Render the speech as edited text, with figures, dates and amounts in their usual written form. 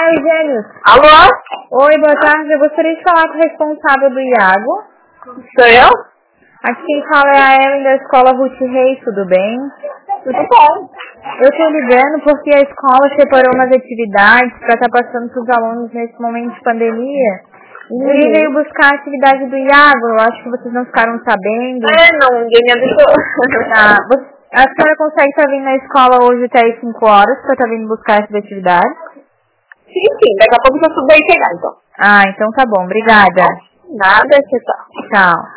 Eugênio. Alô? Oi, boa tarde. Eu gostaria de falar com o responsável do Iago. Sou eu? Aqui quem fala é a Ellen da escola Ruth Reis, tudo bem? Tudo bom. Eu estou ligando porque a escola separou umas atividades para estar passando para os alunos nesse momento de pandemia. E ninguém veio buscar a atividade do Iago, eu acho que vocês não ficaram sabendo. Não, ninguém me avisou. Tá. A senhora consegue estar vindo na escola hoje até as 5 horas para estar vindo buscar essa atividade? Sim, daqui a pouco eu subo aí pegar, então. Ah, então tá bom. Obrigada. Nada, tchau. Tchau.